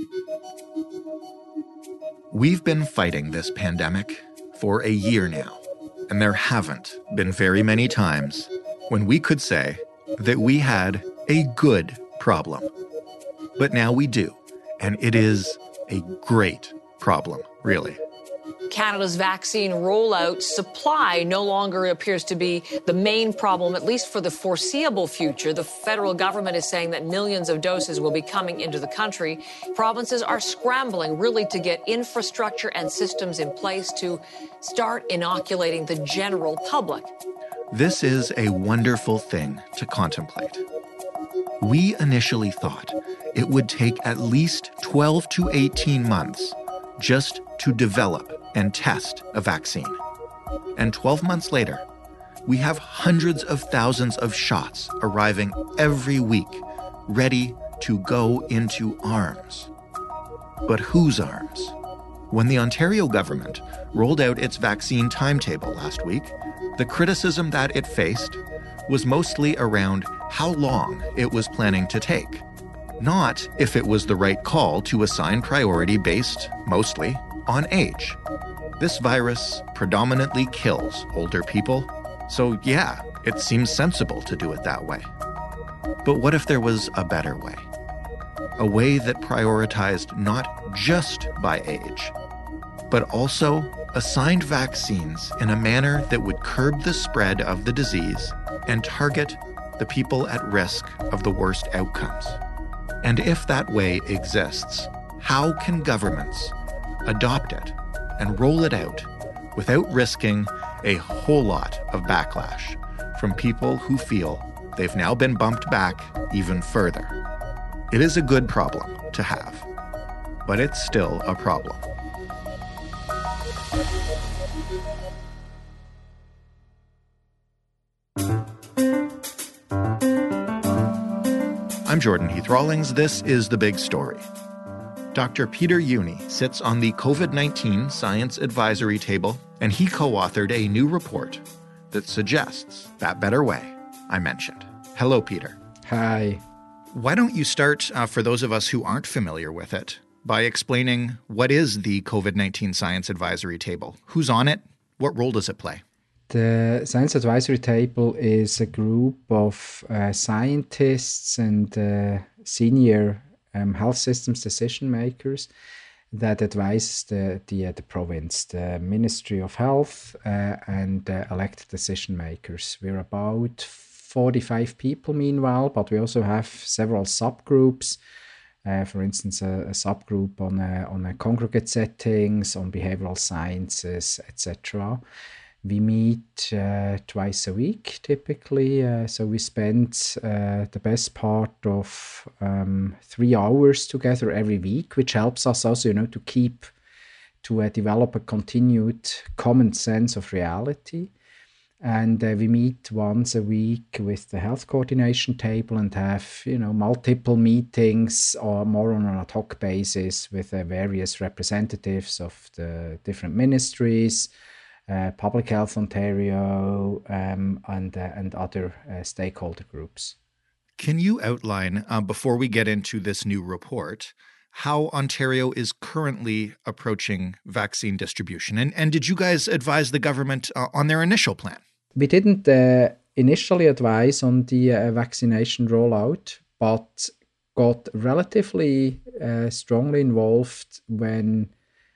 We've been fighting this pandemic for a year now, and there haven't been very many times when we could say that we had a good problem. But now we do, and it is a great problem, really. Canada's vaccine rollout supply no longer appears to be the main problem, at least for the foreseeable future. The federal government is saying that millions of doses will be coming into the country. Provinces are scrambling really to get infrastructure and systems in place to start inoculating the general public. This is a wonderful thing to contemplate. We initially thought it would take at least 12 to 18 months just to develop and test a vaccine. And 12 months later, we have hundreds of thousands of shots arriving every week, ready to go into arms. But whose arms? When the Ontario government rolled out its vaccine timetable last week, the criticism that it faced was mostly around how long it was planning to take, not if it was the right call to assign priority based, mostly, on age. This virus predominantly kills older people, so yeah, it seems sensible to do it that way. But what if there was a better way? A way that prioritized not just by age, but also assigned vaccines in a manner that would curb the spread of the disease and target the people at risk of the worst outcomes. And if that way exists, how can governments adopt it and roll it out without risking a whole lot of backlash from people who feel they've now been bumped back even further? It is a good problem to have, but it's still a problem. I'm Jordan Heath-Rawlings. This is The Big Story. Dr. Peter Jüni sits on the COVID-19 Science Advisory Table, and he co-authored a new report that suggests that better way I mentioned. Hello, Peter. Hi. Why don't you start, for those of us who aren't familiar with it, by explaining what is the COVID-19 Science Advisory Table? Who's on it? What role does it play? The Science Advisory Table is a group of scientists and senior health systems decision makers that advise the province, the Ministry of Health and elected decision makers. We're about 45 people meanwhile, but we also have several subgroups. For instance, a subgroup on congregate settings, on behavioral sciences, etc. We meet twice a week, typically. So we spend the best part of 3 hours together every week, which helps us also, to develop a continued common sense of reality. And we meet once a week with the health coordination table and have, multiple meetings or more on an ad hoc basis with various representatives of the different ministries, Public Health Ontario, and other stakeholder groups. Can you outline, before we get into this new report, how Ontario is currently approaching vaccine distribution? And did you guys advise the government on their initial plan? We didn't initially advise on the vaccination rollout, but got relatively strongly involved when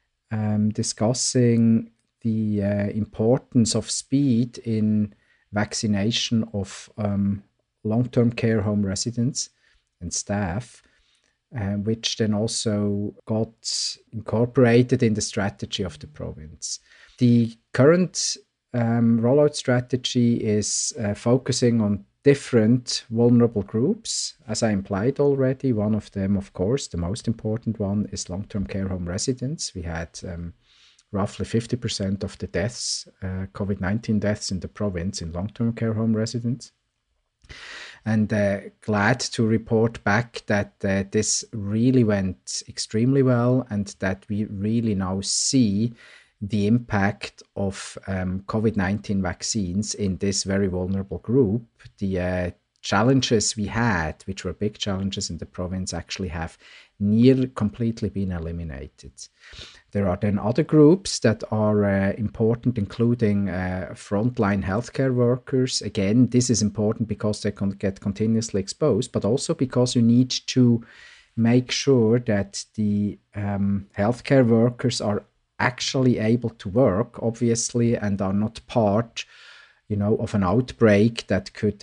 discussing the importance of speed in vaccination of long-term care home residents and staff, which then also got incorporated in the strategy of the province. The current rollout strategy is focusing on different vulnerable groups, as I implied already. One of them, of course, the most important one, is long-term care home residents. We had roughly 50% of the deaths, COVID-19 deaths in the province in long-term care home residents. And glad to report back that this really went extremely well and that we really now see the impact of COVID-19 vaccines in this very vulnerable group. The challenges we had, which were big challenges in the province, actually have nearly completely been eliminated. There are then other groups that are important, including frontline healthcare workers. Again, this is important because they get continuously exposed, but also because you need to make sure that the healthcare workers are actually able to work, obviously, and are not part of an outbreak that could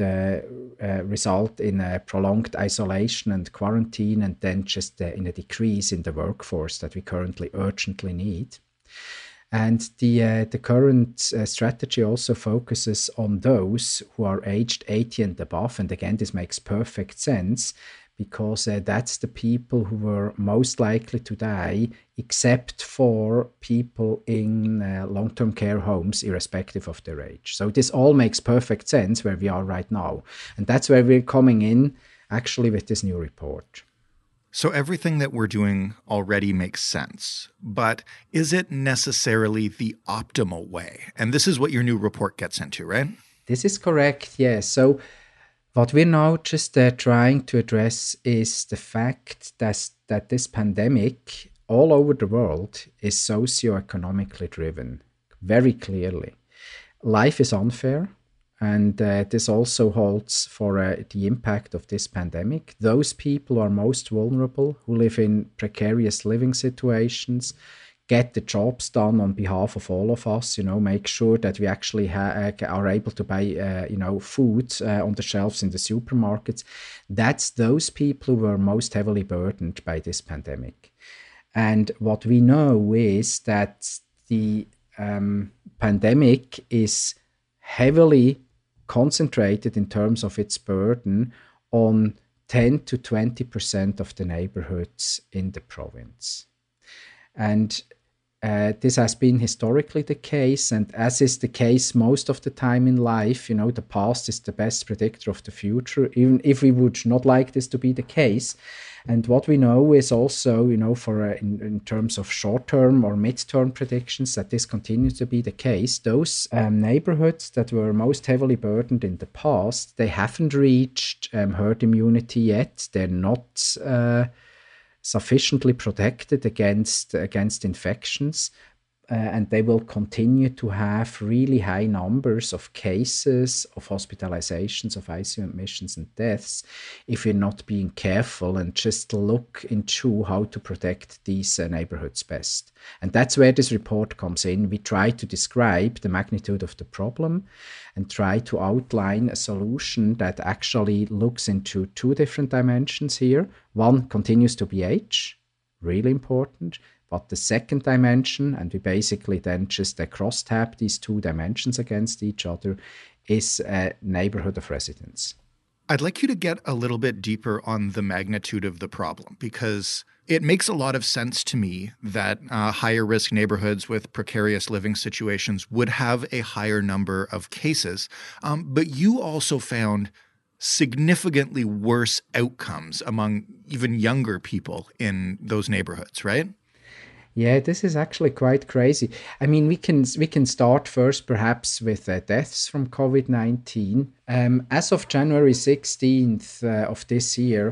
result in a prolonged isolation and quarantine, and then just in a decrease in the workforce that we currently urgently need. And the current strategy also focuses on those who are aged 80 and above. And again, this makes perfect sense because that's the people who were most likely to die, except for people in long-term care homes, irrespective of their age. So this all makes perfect sense where we are right now. And that's where we're coming in, actually, with this new report. So everything that we're doing already makes sense, but is it necessarily the optimal way? And this is what your new report gets into, right? This is correct, yes. So what we're now just trying to address is the fact that this pandemic all over the world is socioeconomically driven, very clearly. Life is unfair, and this also holds for the impact of this pandemic. Those people are most vulnerable who live in precarious living situations, get the jobs done on behalf of all of us, make sure that we actually are able to buy, food on the shelves in the supermarkets. That's those people who were most heavily burdened by this pandemic. And what we know is that the pandemic is heavily concentrated in terms of its burden on 10 to 20% of the neighborhoods in the province. And this has been historically the case, and as is the case most of the time in life, the past is the best predictor of the future, even if we would not like this to be the case. And what we know is also, in terms of short-term or mid-term predictions, that this continues to be the case. Those neighborhoods that were most heavily burdened in the past, they haven't reached herd immunity yet. They're not sufficiently protected against infections, and they will continue to have really high numbers of cases, of hospitalizations, of ICU admissions and deaths if we're not being careful and just look into how to protect these neighborhoods best. And that's where this report comes in. We try to describe the magnitude of the problem and try to outline a solution that actually looks into two different dimensions here. One continues to be age, really important. But the second dimension, and we basically then just cross-tab these two dimensions against each other, is a neighborhood of residence. I'd like you to get a little bit deeper on the magnitude of the problem, because it makes a lot of sense to me that higher risk neighborhoods with precarious living situations would have a higher number of cases. But you also found significantly worse outcomes among even younger people in those neighborhoods, right? Yeah, this is actually quite crazy. I mean, we can start first perhaps with deaths from COVID-19. As of January 16th of this year,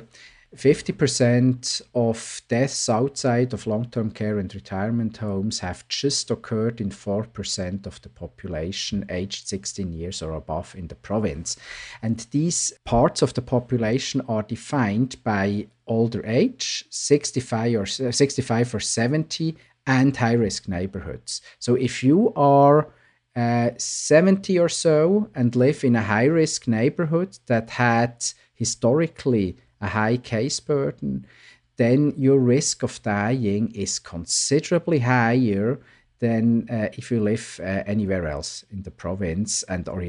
50% of deaths outside of long-term care and retirement homes have just occurred in 4% of the population aged 16 years or above in the province. And these parts of the population are defined by older age, 65 or 70, and high-risk neighborhoods. So if you are 70 or so and live in a high-risk neighborhood that had historically a high case burden, then your risk of dying is considerably higher than if you live anywhere else in the province and are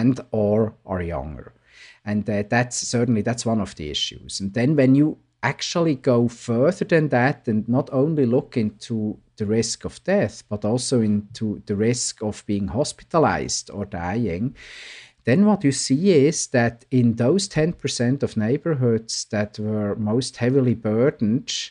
younger. And that's one of the issues. And then when you actually go further than that and not only look into the risk of death, but also into the risk of being hospitalized or dying, then what you see is that in those 10% of neighborhoods that were most heavily burdened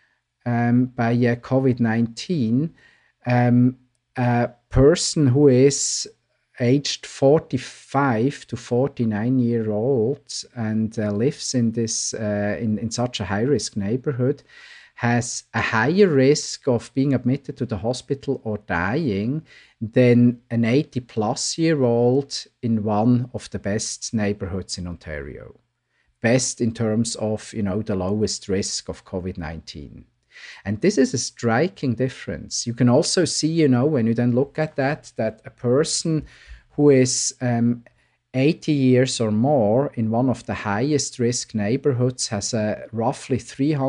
by COVID-19, a person who is aged 45 to 49-year-olds and lives in this in such a high-risk neighborhood has a higher risk of being admitted to the hospital or dying than an 80-plus-year-old in one of the best neighborhoods in Ontario. Best in terms of, the lowest risk of COVID-19. And this is a striking difference. You can also see, when you then look at that a person who is 80 years or more in one of the highest risk neighborhoods has a roughly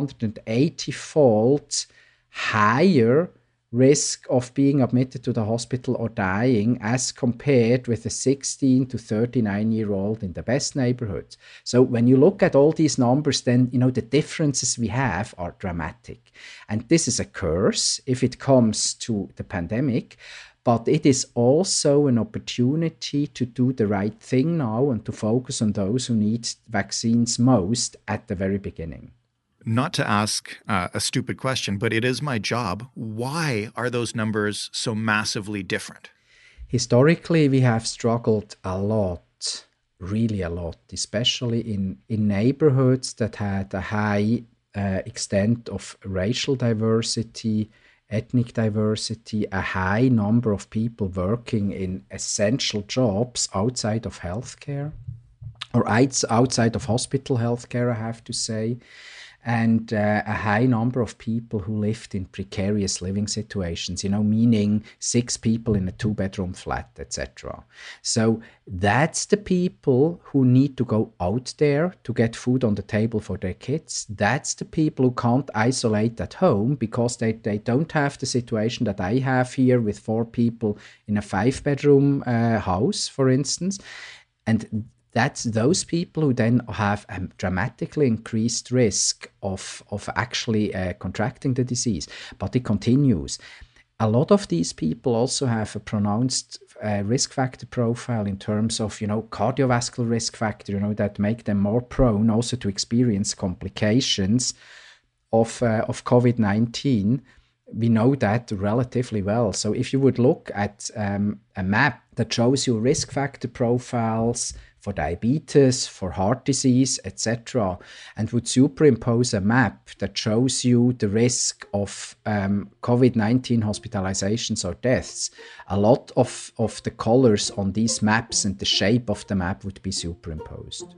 380-fold higher risk of being admitted to the hospital or dying as compared with a 16 to 39-year-old in the best neighborhoods. So when you look at all these numbers, then, the differences we have are dramatic. And this is a curse if it comes to the pandemic. But it is also an opportunity to do the right thing now and to focus on those who need vaccines most at the very beginning. Not to ask a stupid question, but it is my job. Why are those numbers so massively different? Historically, we have struggled a lot, really a lot, especially in neighborhoods that had a high extent of racial diversity, ethnic diversity, a high number of people working in essential jobs outside of healthcare, or outside of hospital healthcare, I have to say, and a high number of people who lived in precarious living situations, meaning 6 people in a 2-bedroom flat, etc. So that's the people who need to go out there to get food on the table for their kids. That's the people who can't isolate at home because they don't have the situation that I have here with 4 people in a 5-bedroom house, for instance. And that's those people who then have a dramatically increased risk of actually contracting the disease. But it continues. A lot of these people also have a pronounced risk factor profile in terms of, cardiovascular risk factor, that make them more prone also to experience complications of COVID-19. We know that relatively well. So if you would look at a map that shows you risk factor profiles for diabetes, for heart disease, etc., and would superimpose a map that shows you the risk of COVID-19 hospitalizations or deaths, a lot of the colors on these maps and the shape of the map would be superimposed.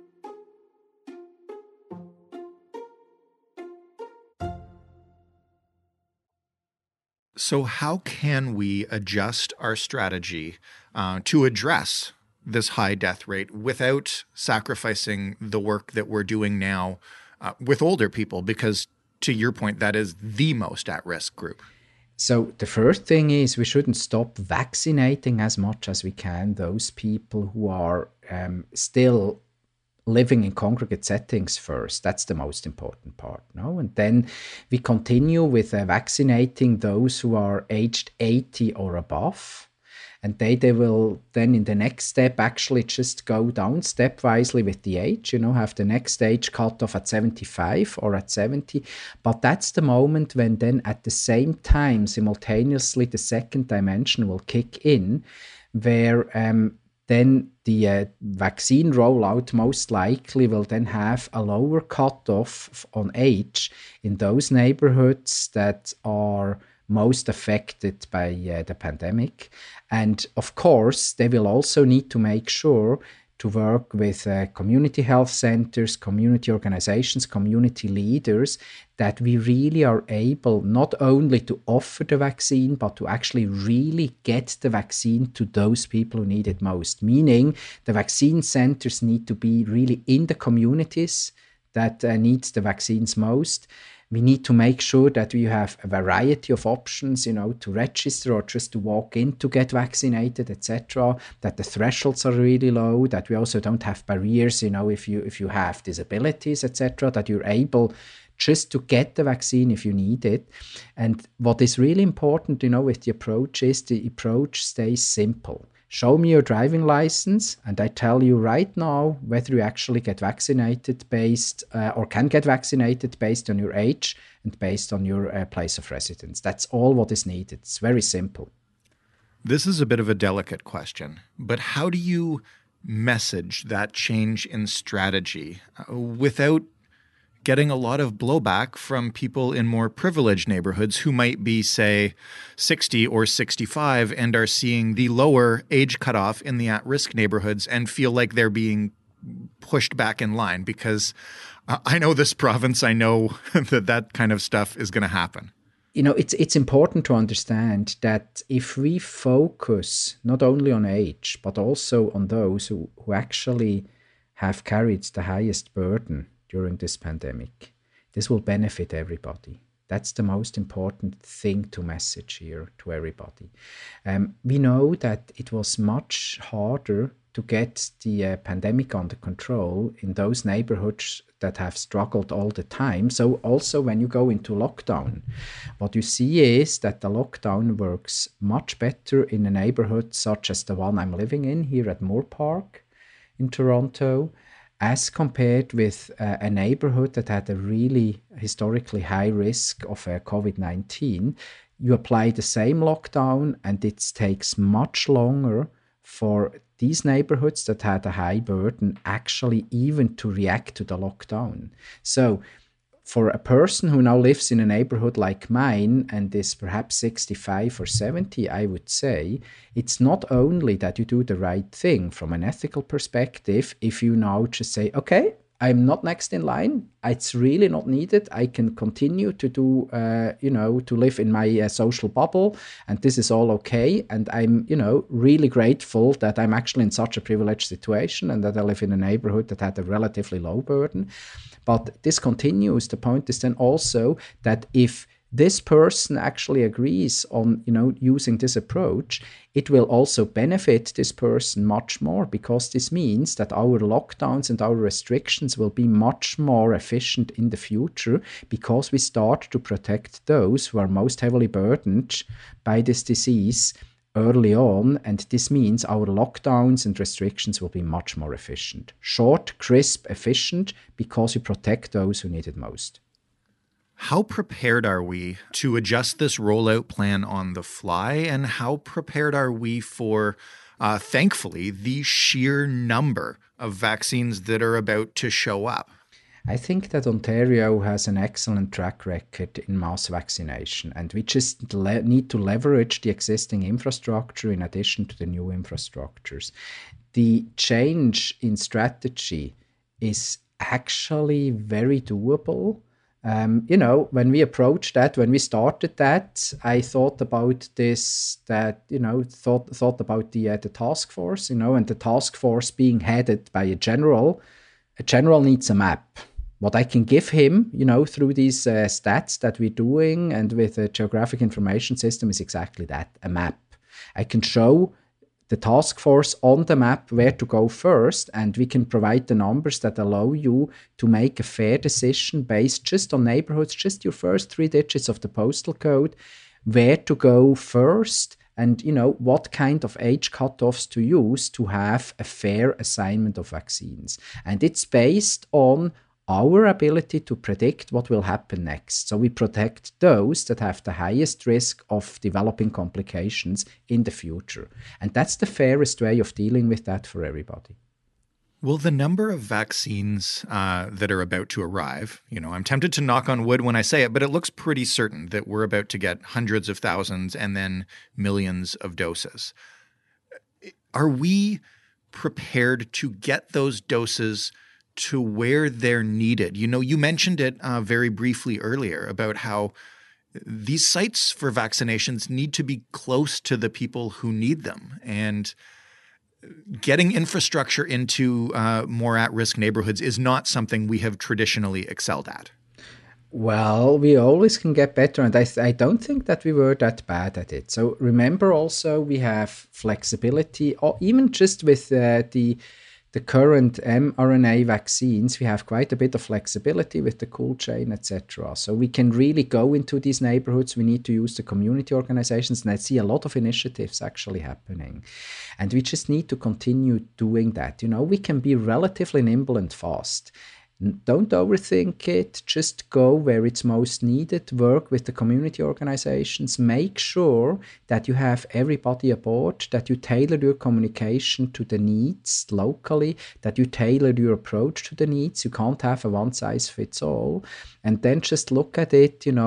So how can we adjust our strategy to address this high death rate without sacrificing the work that we're doing now with older people? Because to your point, that is the most at-risk group. So the first thing is we shouldn't stop vaccinating as much as we can those people who are still living in congregate settings first. That's the most important part. No? And then we continue with vaccinating those who are aged 80 or above. And they will then in the next step actually just go down stepwisely with the age, have the next age cut off at 75 or at 70. But that's the moment when then at the same time, simultaneously, the second dimension will kick in, where then the vaccine rollout most likely will then have a lower cutoff on age in those neighborhoods that are most affected by the pandemic. And of course, they will also need to make sure to work with community health centers, community organizations, community leaders, that we really are able not only to offer the vaccine, but to actually really get the vaccine to those people who need it most. Meaning the vaccine centers need to be really in the communities that needs the vaccines most. We need to make sure that we have a variety of options, to register or just to walk in to get vaccinated, etc. That the thresholds are really low, that we also don't have barriers, if you have disabilities, etc. That you're able just to get the vaccine if you need it. And what is really important, with the approach is the approach stays simple. Show me your driving license, and I tell you right now whether you actually get vaccinated based or can get vaccinated based on your age and based on your place of residence. That's all what is needed. It's very simple. This is a bit of a delicate question, but how do you message that change in strategy without getting a lot of blowback from people in more privileged neighborhoods who might be, say, 60 or 65 and are seeing the lower age cutoff in the at-risk neighborhoods and feel like they're being pushed back in line? Because I know this province, I know that kind of stuff is going to happen. It's important to understand that if we focus not only on age, but also on those who actually have carried the highest burden during this pandemic, this will benefit everybody. That's the most important thing to message here to everybody. We know that it was much harder to get the pandemic under control in those neighborhoods that have struggled all the time. So also when you go into lockdown, what you see is that the lockdown works much better in a neighborhood such as the one I'm living in here at Moore Park in Toronto, as compared with a neighborhood that had a really historically high risk of COVID-19. You apply the same lockdown and it takes much longer for these neighborhoods that had a high burden actually even to react to the lockdown. So for a person who now lives in a neighborhood like mine and is perhaps 65 or 70, I would say, it's not only that you do the right thing from an ethical perspective, if you now just say, okay, I'm not next in line. It's really not needed. I can continue to do, to live in my social bubble, and this is all okay. And I'm, really grateful that I'm actually in such a privileged situation and that I live in a neighborhood that had a relatively low burden. But this continues. The point is then also that if this person actually agrees on, using this approach, it will also benefit this person much more, because this means that our lockdowns and our restrictions will be much more efficient in the future, because we start to protect those who are most heavily burdened by this disease early on, and this means our lockdowns and restrictions will be much more efficient. Short, crisp, efficient, because we protect those who need it most. How prepared are we to adjust this rollout plan on the fly, and how prepared are we for, thankfully, the sheer number of vaccines that are about to show up? I think that Ontario has an excellent track record in mass vaccination, and we just need to leverage the existing infrastructure in addition to the new infrastructures. The change in strategy is actually very doable. When we approached that, when we started that, I thought about this, thought about the task force, and the task force being headed by a general. A general needs a map. What I can give him, through these stats that we're doing and with a geographic information system is exactly that, a map. I can show the task force on the map where to go first, and we can provide the numbers that allow you to make a fair decision based just on neighborhoods, just your first 3 digits of the postal code, where to go first, and what kind of age cutoffs to use to have a fair assignment of vaccines. And it's based on our ability to predict what will happen next. So we protect those that have the highest risk of developing complications in the future. And that's the fairest way of dealing with that for everybody. Will the number of vaccines that are about to arrive, I'm tempted to knock on wood when I say it, but it looks pretty certain that we're about to get hundreds of thousands and then millions of doses. Are we prepared to get those doses to where they're needed? You mentioned it very briefly earlier about how these sites for vaccinations need to be close to the people who need them. And getting infrastructure into more at-risk neighborhoods is not something we have traditionally excelled at. Well, we always can get better, and I don't think that we were that bad at it. So remember also we have flexibility, or even just with the current mRNA vaccines, we have quite a bit of flexibility with the cold chain, etc. So we can really go into these neighborhoods. We need to use the community organizations, and I see a lot of initiatives actually happening. And we just need to continue doing that. We can be relatively nimble and fast. Don't overthink it. Just go where it's most needed. Work with the community organizations. Make sure that you have everybody aboard, that you tailor your communication to the needs locally, that you tailor your approach to the needs. You can't have a one-size-fits-all. And then just look at it, in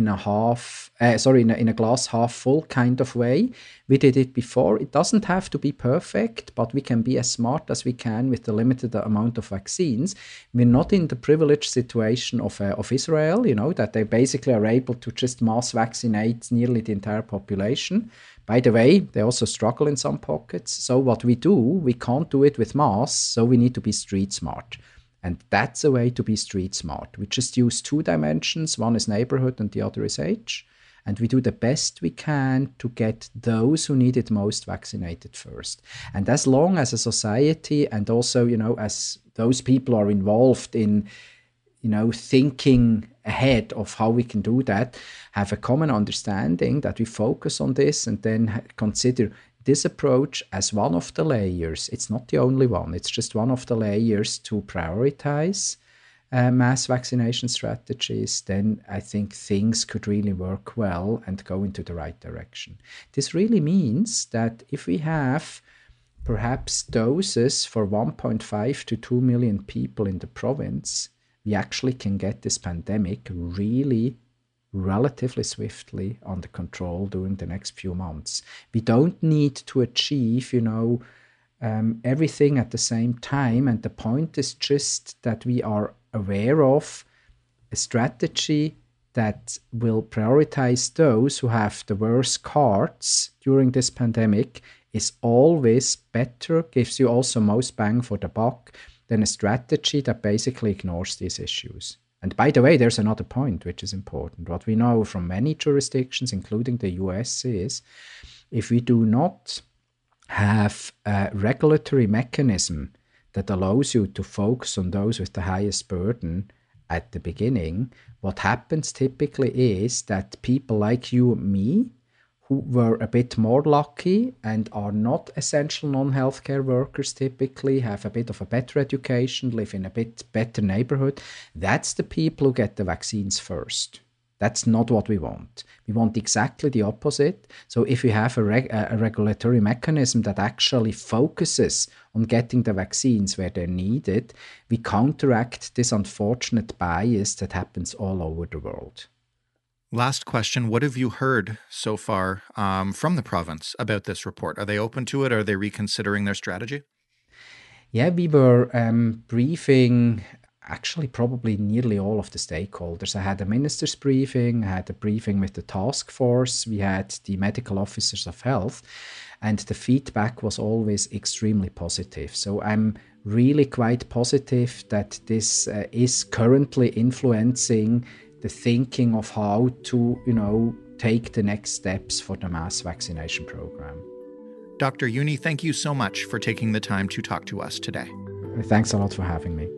a glass half full kind of way. We did it before. It doesn't have to be perfect, but we can be as smart as we can with the limited amount of vaccines. We're not in the privileged situation of Israel, that they basically are able to just mass vaccinate nearly the entire population. By the way, they also struggle in some pockets. So what we do, we can't do it with mass, so we need to be street smart. And that's a way to be street smart. We just use 2 dimensions. One is neighborhood and the other is age. And we do the best we can to get those who need it most vaccinated first. And as long as a society and also, as those people are involved in, thinking ahead of how we can do that, have a common understanding that we focus on this and then consider this approach as one of the layers. It's not the only one. It's just one of the layers to prioritize mass vaccination strategies, then I think things could really work well and go into the right direction. This really means that if we have perhaps doses for 1.5 to 2 million people in the province, we actually can get this pandemic really relatively swiftly under control during the next few months. We don't need to achieve, everything at the same time. And the point is just that we are aware of a strategy that will prioritize those who have the worst cards during this pandemic is always better, gives you also most bang for the buck than a strategy that basically ignores these issues. And by the way, there's another point which is important. What we know from many jurisdictions, including the US, is if we do not have a regulatory mechanism that allows you to focus on those with the highest burden at the beginning, what happens typically is that people like you and me, who were a bit more lucky and are not essential non-healthcare workers typically, have a bit of a better education, live in a bit better neighborhood, that's the people who get the vaccines first. That's not what we want. We want exactly the opposite. So if we have a regulatory mechanism that actually focuses on getting the vaccines where they're needed, we counteract this unfortunate bias that happens all over the world. Last question. What have you heard so far from the province about this report? Are they open to it? Are they reconsidering their strategy? Yeah, we were briefing actually probably nearly all of the stakeholders. I had a minister's briefing, I had a briefing with the task force, we had the medical officers of health, and the feedback was always extremely positive. So I'm really quite positive that this is currently influencing the thinking of how to, take the next steps for the mass vaccination program. Dr. Juni, thank you so much for taking the time to talk to us today. Thanks a lot for having me.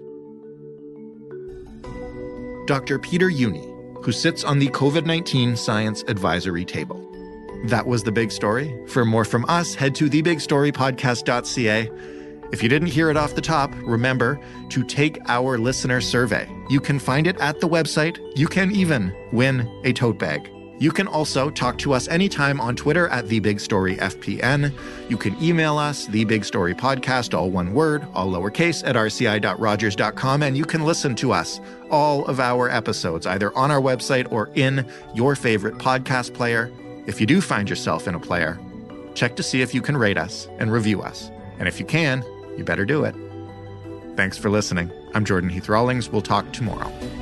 Dr. Peter Juni, who sits on the COVID-19 Science Advisory Table. That was The Big Story. For more from us, head to thebigstorypodcast.ca. If you didn't hear it off the top, remember to take our listener survey. You can find it at the website. You can even win a tote bag. You can also talk to us anytime on Twitter at TheBigStoryFPN. You can email us, TheBigStoryPodcast, all one word, all lowercase, at rci.rogers.com, and you can listen to us, all of our episodes, either on our website or in your favorite podcast player. If you do find yourself in a player, check to see if you can rate us and review us. And if you can, you better do it. Thanks for listening. I'm Jordan Heath Rawlings. We'll talk tomorrow.